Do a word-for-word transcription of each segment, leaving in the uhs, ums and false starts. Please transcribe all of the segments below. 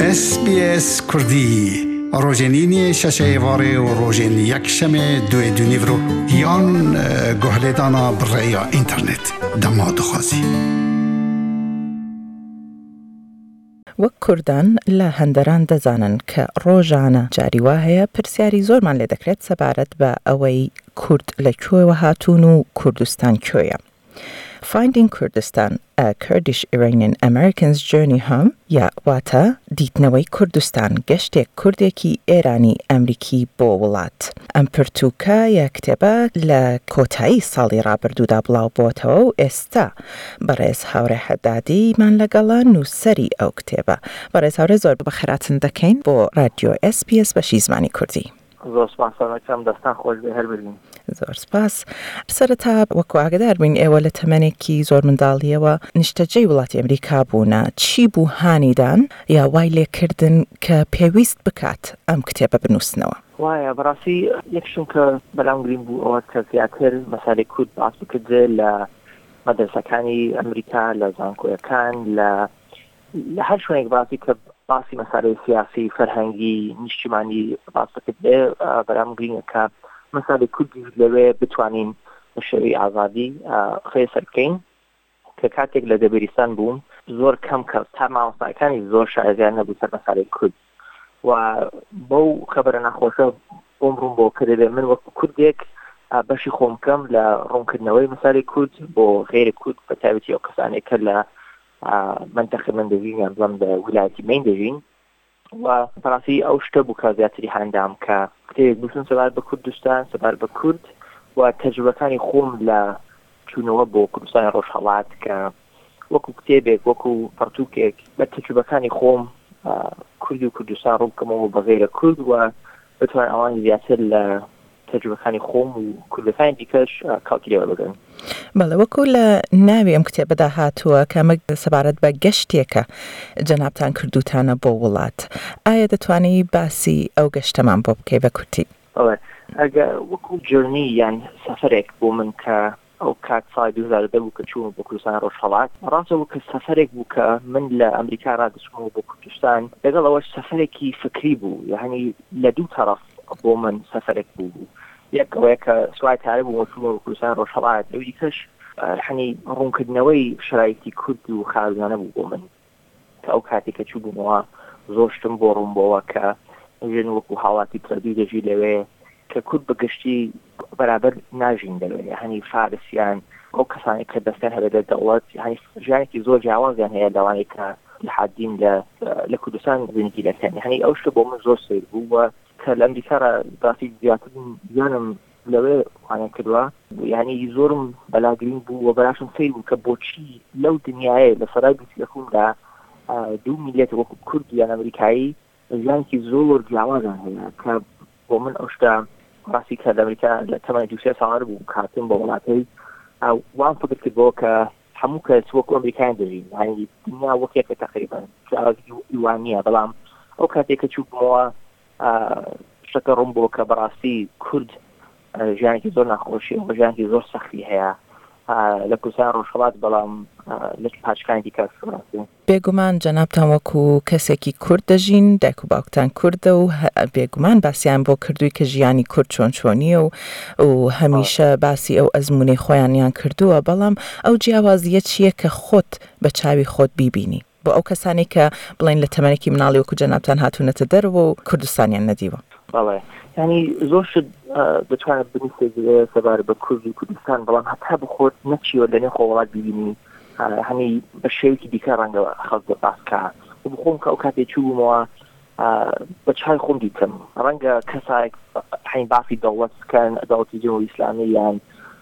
اس بی اس کردی روزنینی ششه واره و روزن یک شمه دوی دونیورو یان گهلدانا برای اینترنت دماد خوازی وەک کوردان لە هەندەران دەزانن کە ڕۆژانە جاریوا هەیە پرسیاری زۆرمان لێ دەکرێت سەبارەت بە ئەوەی کورد لە کوێوە هاتوون و کوردستان کوێیە. Finding Kurdistan, a Kurdish Iranian Americans journey home یا واتە دیتنەوەی کوردستان گەشتێک کوردێکی ئێرانی ئەمریکی بۆ وڵات. ئەم پرتوکە یا کتێبە لە کۆتایی ساڵی ڕابردوودا بڵاو بۆتەوە و ئێستا بەڕێز هاورێ حەدادیمان لەگەڵە نووسەری ئەو کتێبە. بەڕێز هاورێ زۆر بەخێراتن دەکەین بۆ رادیۆ اس پی اس بەشی زمانی کوردی. زۆر سپاسەکەم دەستان خۆش بێ هەر ببین. زۆر سپاس. سەرەتا وەکو ئاگادار بووین ئێوە لە تەمەنێکی زۆر منداڵیەوە نیشتەجێی وڵاتی ئەمریکا بوونە. چی بوو هانیدان یا وای لێکردن کە پێویست بکات ئەم کتێبە بنووسنەوە؟ وایە بەڕاستی یەکشم کە بەلام گرین بوو ئەوە کە زیاتر مەسالەی کورد باس بکردێ لە مەدرسەکانی ئەمریکا لە زانکۆیەکان لە لە هەر شوێنێک باسی کە باسی مەسالەی سیاسی فەرهەنگی نیشتیمانی باس بکردێ بەلام گرینە کە مەسالەی کوردی لەوێ بتوانین بە شێوەی ئازادی خێسەر بکەین کە کاتێک لە دەبیرستان بووم زۆر کەم کەس تا مامۆستاکانی زۆر شایەزیان نەبوو سەر مەسالەی کورد و بەو خەبەرە ناخۆشە بۆم ڕوون بۆ کردێ من وەکو کوردێک بەشی خۆم بکەم لە ڕوونکردنەوەی مەسالەی کورد بۆ غێری کورد بە تایبەتی ئەو کەسانێک کە لە منتەقی من دەژین یان بڵێم لە ویلایەتی مین دەژین و بەڕاستی ئەو شتە بوو کە زیاتری هەندام کە کتێبێک بووسن سەبار بە کوردستان سەبار بە کورد و تەجروبەکانی خۆم لە چوونەوە بۆ کوردستانی ڕۆژهەڵات کە وەکو کتێبێک وەکو پەرتووکێک بە تەجروبەکانی خۆم کوردی و کوردستان ڕوو بکەمەوە بە غێرە کورد و بتوان ئەوان زیاتر لە تەجروبەکانی خۆم و کوردەکانی دیکەش کاڵکی لێوە بگەن. بەڵێ وەکو لە ناوی ئەم کتێبەدا هاتووە کە ئەمە سەبارەت بە گەشتێکە جەنابتان کردوتانە بۆ وڵات. ئایا دەتوانێت باسی ئەو گەشتەمان بۆ بکەی بە کورتی؟ ئەگە وەکو جرنی یان سەفەرێک بۆ من کە ئەو کات ساڵی دوو هەزار و دە بوو کە چووم بۆ کوردستان ڕۆژهەڵات ڕاستەوە کە سەفەرێک بوو کە من لە ئەمریکا ڕادچوومەوە بۆ کوردستان لەگەڵ ئەوەش سەفەرێکی فکری بوو یعنی لە دوو تەرەف بۆ من سەفەرێک بوو بوو یەک ئەوەیە کە سوای تارە بوو وەچوومەوە بۆ کوردستان ڕۆژهەڵات ئەو دیکەش حنی ڕوونکردنەوەی شرایطی کورد و خاویانە بوو بۆ من کە ئەو کاتێک کە چوو بوومەوە زۆر شتم بۆ ڕوون بۆەوە کە ژن وەکو حاڵاتی پردووی دەژی لەوێ کە کورد بە گشتی بەرابەر ناژین دەوێت هەنی فارسیان ئەو کەسانی کە دەستیان هەبێتە دەوڵەت هەنی ژیانێکی زۆر جیاوازیان هەیە لەوانەیە کە لە حادین لە کوردستان زندگی دەکەن هەنی ئەو شتە بۆ من زۆر سیر بوو و کە لە ئەمریکا ڕاستی زیاتر گیانم لەوێ وانە کردووە یعنی زۆرم بەلاگرین بوو و بەراشم سیر بوو کە بۆچی لەو دنیاە لە سەرای بیسیەکومدا دوو میلیەت وەکو کورد یان ئەمریکایی ژیانێکی زۆر جیاوازیان هەیە کە بۆ من ئەو شتە ڕاستی کە لە ئەمریکا لە تەمەنی دوو سێ ساڵ بوو کاتم بۆ وڵاتەی وان فکر کردبەوە کە هەموو کەس وەکو ئەمریکایان دەژین یعنی دنیا وەکێکە تەقریبا ئیوان نییە بەڵام ئەو کاتێک کە چوومەوە شتەکە ڕوون بۆ کە بەڕاستی کورد ژیانێکی زۆر ناخۆشی و ژیانێکی زۆر سەختی هەیە لە کوردستان ڕۆژهەڵات بەڵام لە پاچکانی دیکە بێگومان جەنابتان وەکو کەسێکی کورد دەژین دایک و باوکتان کوردە و بێگومان باسییان بۆ کردووی کە ژیانی کورد چۆن چۆنیە و و هەمیشە باسی ئەو ئەزمونەی خۆیانیان کردووە بەڵام ئەو جیاوازیە چییە کە خۆت بە چاوی خۆت بیبینی بۆ ئەو کەسانی کە بڵێن لە تەمەنێکی مناڵی وەکو جەنابتان هاتوونەتە دەرەوە و کوردستانیان نەدیوە؟ بەڵێ ینی زۆر شت دەتوانێت بنووسێت سەبارە بە کوردی کوردستان بەڵام هەتا بخۆت نەچیوە لەنێ خۆ وڵات ببینی هەنی بە شێوکی دیکە ڕەنگە خەڵک بەباسکە و بخۆم کە ئەو کاتێک چوومەوە بە چای خۆم دیکەم ڕەنگە کەسایك حین باسی دەوڵەت بکەن دەوڵەتی جمهوری ئیسلامی یان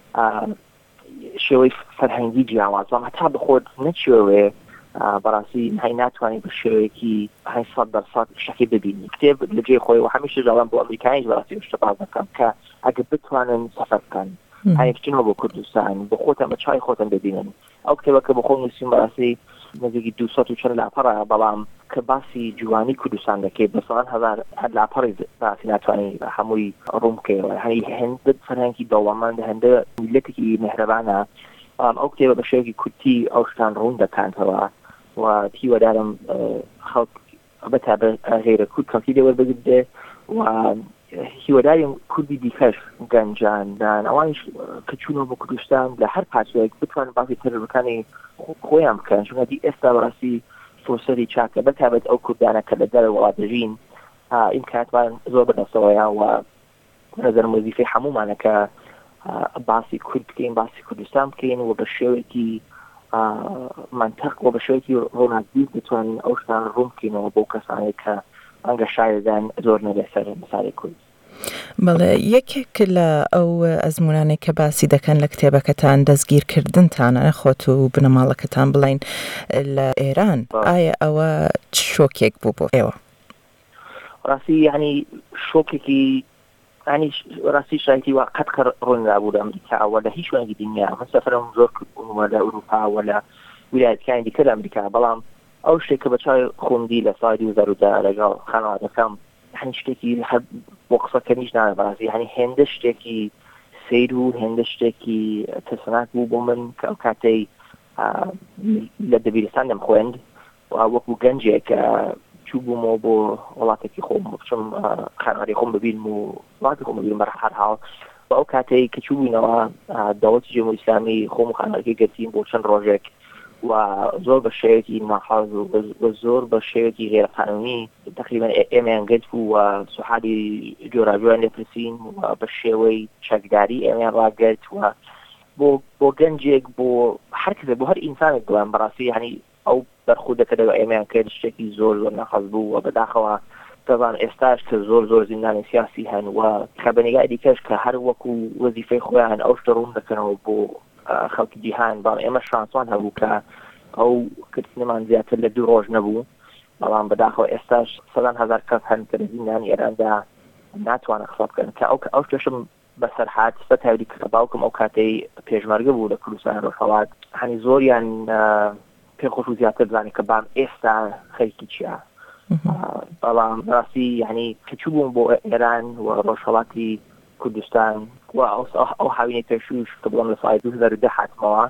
شێوەی فەرهەنگی جیاواز بەڵام هەتا بخۆت نەچیوێ بەڕاستی هەی ناتوانانی بە شێوەیەکی هەی سەد دەرسەد شتێکی ببینی کتێب لەجێ خۆی و هەمیشە دەڵێم بۆ ئەمریکاییش بەڕاستی شتە باز دەکەم کە ئەگەر بتوانن سەفەر بکەن هەیە بچنەوە بۆ کوردستان بۆ خۆتان بە چای خۆتان ببینن ئەو کتێبەکە بۆ خۆم نووسیم بەڕاستی نزیکی دوو سەد و چەند لاپەڕە بەڵام کە باسی جوانی کوردستان دەکەیت بە سەد هەزار لاپەڕی باسی ناتوانانی هەمووی ڕوون بکەیەوە هەی هەندە فەرهەنگی دەوڵەمەند هەندە میلەتێکی میهرەبانە ئەو کتێبە بە شێوەیەکی کورتی ئەو شتان ڕوون دەکاتەوە و پیوەدارم خەڵک بەتابەت غێرە کورد کەڵکی لێوەربگرێ و هیواداریم کوردی دیکەش گەنجاندان ئەوانش کە چوونەوە بۆ کوردستان لە هەر پارچەیەک بتوانن باسی تەرەڕەکانی خۆیان بکەن چونکە ئێستا بەڕاستی فرسەتی چاکە بەتابەت ئەو کوردانە کە لە دەرە وڵات دەژین ئیمکاناتوان زۆر بەدەستەوەیە و نەزەرم وەزیفەی هەموومانە کە باسی کورد بکەین باسی کوردستان بکەین و بە شێوەیەکی منطق و بە شێوەیەکی ڕۆناکبیر بتوانین ئەو شتان ڕوون بکەینەوە بۆ کەسانێک کە ئەنگە شایدان زۆر نەبێت سەر مەساڵی کورد. بەڵێ یەکێک لە ئەو ئەزمونانەی کە باسی دەکەن لە کتێبەکەتان دەستگیرکردنتانە خۆت و بنەماڵەکەتان بڵین لە ئێران ئایا ئەوە شۆکێک بوو بۆ ئێوە؟ ڕاستی یعنی شۆکێکی ینی ڕاستی شایەتی وا قەت کە ڕوونرابوو لە ئەمریکاوە لە هیچ شوێنێکی دنیا من سەفەرم زۆر کردبوومە لە ئەوروپا و لە ویلایەتەکانی دیکە لە ئەمریکا بەڵام ئەو شتێک کە بە چاوی خۆمدی لە ساڵی دوو هەزار و دە لەگەڵ خانەوادەکەم هەنی شتێکی هەر بۆ قسەکەنیش نانە بەڕاستی هەنی هێندە شتێکی سیر و هێندە شتێکی تەسەناک بوو بۆ من کە ئەو کاتەی لە دەبیرستان دەم خوێند و وەکو گەنجێک چوو بوومەوە بۆ وڵاتێکی خۆم بچم خانوادی خۆم ببینم و وڵاتی خۆم ببینم بە هەر حاڵ و ئەو کاتەی کە چوو بووینەوە دەوڵەتی جمهوری ئیسلامی خۆم و خانوادەکەی گرتین بۆ چەند ڕۆژێک و زۆر بە شێوەیەکی ناحاز و زۆر بە شێوەیەکی غێرەقانونی تقریبا ئێمەیان گرت بوو و سوحالی جۆراجۆیان لێپرسین و بە شێوەی چەکداری ئێمەیان ڕاگرت و بۆ بۆ گەنجێک بۆ هەر کەسێک بۆ هەر ئینسانێک بڵێن بەڕاستی هەنی ئەو بەرخوردەکە دەوە ئێمەیان کرد شتێکی زۆر زۆر ناحاز بوو و بەداخەوە دەزان ئێستاش کە زۆر زۆر زیندانی سیاسی هەن و کە بەنیگای دیکەش کە هەر وەکو وەزیفەی خۆیان ئەو شتە ڕوون دەکەنەوە بۆ خەڵکی جیهان بەڵام ئێمە شانسوان هەبوو کە ئەو کردنمان زیاتر لە دوو ڕۆژ نەبوو بەڵام بەداخەوە ئێستاش سەدان هەزار کەس هەن کە لە زیندانی ئێراندا ناتوانن قسە بکەن کە ئەو ئەو شتەشم بەسەر هات سە تاویلی کە باوکم ئەو کاتەی پێشمەرگە بوو لە کوردستان ڕۆژهەڵات هەنی زۆریان پێخۆش و زیاتر بزانێ کە بام ئێستا خەریکی چییە بەڵام ڕاستی یعنی کە چوو بووم بۆ ئێران و ڕۆژهەڵاتی کوردستان و ئەو هاوینەی پێشوش کە بڵم لە ساڵی دوو هەزار و دە هاتمەوە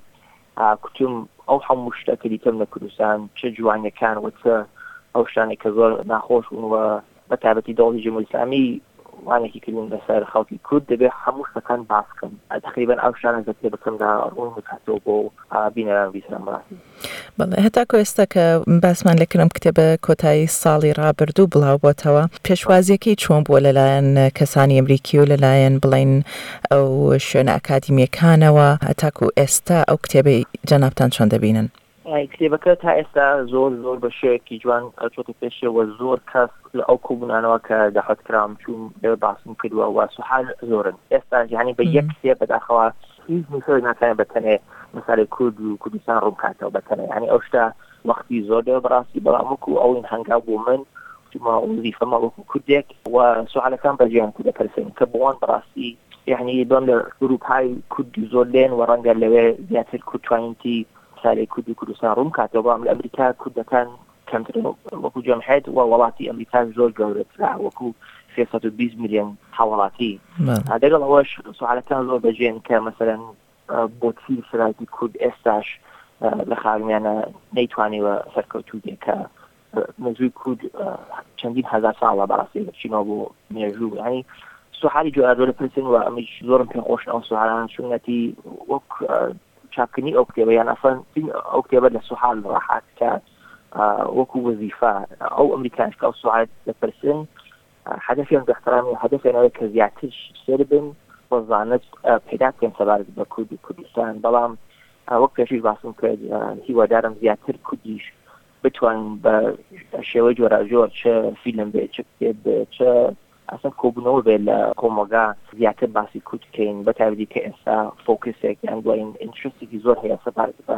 کوتم ئەو هەموو شتەکە دیکەم لە کوردستان چه جوانیەکان و چه ئەو شتانێک کە زۆر ناخۆش بوون و بەتایبەتی دەوڵەتی جمهوری ئیسلامی وانێکی کردن لەسەر خەڵکی کورد دەبێت هەموو شتەکان باس بکەن تقریبا ئەو شتانە کە کتێبەکەمدا ڕوون بکاتەوە بۆ بینەران بیسەران بەڕاستی. بەڵێ هەتاکو ئێستا کە باسمان لێکردم کتێبە کۆتایی ساڵی ڕابردوو بڵاو بۆتەوە پێشوازیەکەی چۆن بووە لەلایەن کەسانی ئەمریکی و لەلایەن بڵین ئەو شوێنە ئەکادیمیەکانەوە هەتاکو ئێستا ئەو کتێبەی جەنابتان چۆن دەبینن؟ کتێبەکە تا ئێستا زۆر زۆر بە شێوەیەکی جوان چۆتە پێشەوە زۆر کەس لە ئەو کۆبوونانەوە کە داهاتکرام چوون لێ باسم کردووە و سوحال زۆرن ئێستا جیهانی بە یەک کتێب بەداخەوە هیچ میسۆی ناتوانێت بەتەنێ مەساڵەی کورد و کوردستان ڕوونکاتەوە بەتەنێ یعنی ئەو شتە وەختی زۆر دێ بەڕاستی بەڵام وەکو ئەوین هەنگاو بۆ من چما وەزیفەمە وەکو کوردێک و سوحالەکان بەجێیان کورد دەپرسن کە بۆوان بەڕاستی یعنی دۆم لە گروپهای کوردی زۆر لێن و ڕەنگە لەوێ زیاتر کوردتوانیتی سالی کورد و کوردستان ڕوون کاتەوە بەڵام لە ئەمریکا کوردەکان کەمتر وەکو جەمعیەت و وڵاتی ئەمریکا زۆر گەورەترا وەکو سێسەد و بیست میلیۆن هاوڵاتی لەگەڵ ئەوەش سوحالەکان زۆر بەجێن کە مەسەلەن بۆچی سەرایەتی کورد ئێستاش لە خاوێنیانە نەیتوانیوە سەرکەوتوو بێ کە مەزووی کورد چەندین هەزار ساڵە بەڕاستی بچینەوە بۆ مێژوو یعنی سوحالی جۆرا زۆر پرسن و ئەمیش زۆرم پێخۆشن ئەو سوحالان چونەتی وەک چاپکردنی ئەو کتێبە یان ئەسڵەن ئەو کتێبە لە سوحال ڕاحات کە وەکو وەزیفە ئەو ئەمریکانش کە ئەو سوحال دەپرسن هەدەفیان بەحترامی و هەدەفیانەوەی کە زیاتر سێر بن بۆ زانست پەیدا بکەن سەبارەت بە کورد و کوردستان بەڵام وەک پێشیش باسم کرد هیوادارم زیاتر کوردیش بتوانن بە شێوەی جۆراجۆر چه فیلم بێت چه کتێب بێت چه ئەسڵ کۆبوونەوە بێت لە کۆمەلگا زیاتر باسی کورد بکەین بەتایبەتی کە ئێستا فۆکسێک یان بڵین ئینترەستێکی زۆر هەیە سەبارەت بە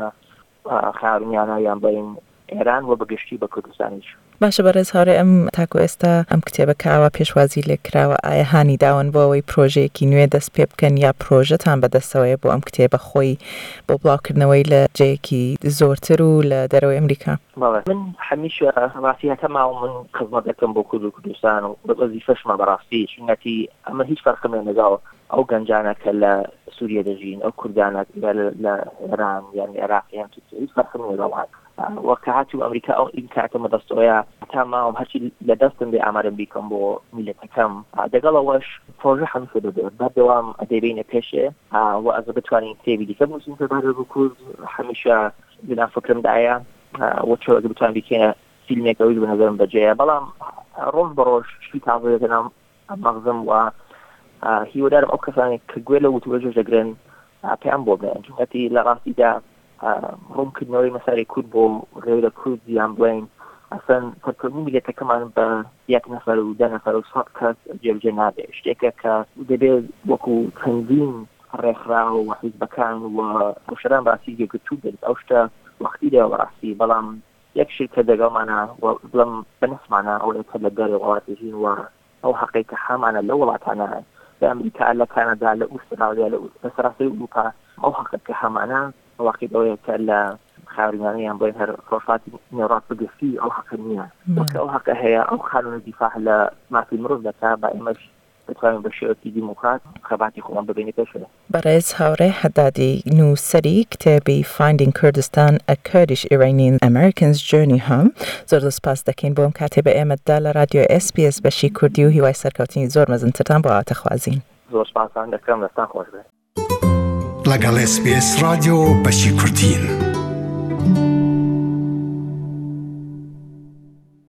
خاوێنیانە یان بڵین ئێران و بەگشتی بە کوردستانیش. باشە بەڕێز هاوڕێ ئەم تاکو ئێستا ئەم کتێبە کاوە پێشوازی لێکراوە ئایا هانی داون بۆ ئەوەی پرۆژەیەکی نوێ دەست پێ بکەن یا پرۆژەتان بەدەستەوەیە بۆ ئەم کتێبە خۆی بۆ بڵاوکردنەوەی لە جەیەکی زۆرتر و لە دەرەوەی ئەمریکا؟ من هەمیشە ڕاستی هەتە ماوە من خزمەت دەکەم بۆ کورد و کوردستان و وەزیفەشمە بەڕاستی چونەتی ئەمە هیچ فەرقم لەگەڵ ئەو گەنجانە کە لە سووریا دەژین ئەو کوردانە لە ئێران یان عێراق یان هیچ فەرقم لەگەڵ وەکە هاتوو ئەمریکا ئەو ئیمکاناتە مەدەستەوەیە تاما وهرشي لدستن بأعمارم بيكم بو ميلتكم دقال واش بروژه همیشه داده بعد دوام ادبین پیشه و از بتوانین تیبی دیگه موسیم که بعد بکوز همیشه بنا فکرم دعیا و چه اگه بتوان بیکنه فیلمی که ویدیو بنظرم بجایه بلام روز بروش شوی تعبیه کنم مغزم و هیو دارم او کسانی که گویله و توجه جگرن پیام بوده چونکه لغاسی دا ممکن نوعی مثلا کود بو غیر کود زیان بلین اصلا فکرمی میلیت کمان با یک نفر و ده نفر و صد کس جبجه ناده اشتیکه که دبیر وکو تنظیم رخراو و حزبکان و مشران براسی که تو دلت اوشتا وقتی ده براسی بلام یک شرکه دقا معنا و بلام بنفس معنا او لتلقاري غواتجين و او حقيقة حامانا لولاتانا بأمريكا ألا كندا لأستراليا لأسرائيل وكا او حقيقة حامانا واقعي اوه كألا خاوريانيا بين هر روشات نيرات بقفي او حقنية وكا او حقا هي او قانون الدفاع لما في المروض لكا بأمش بتقايم بشيوتي ديمقراط خباتي خوان ببيني بشره برز هاوره حدادي نو سري كتابي Finding Kurdistan A Kurdish Iranian American's Journey Home زور سپاس دکین بوم کاتب احمد دال رادیو اس بی اس بشی کردی و هیوای سرکوتین زور مزنتتان با تخوازین زور سپاس دکم دستان خوش بید لگل اس بی اس رادیو بشی کردین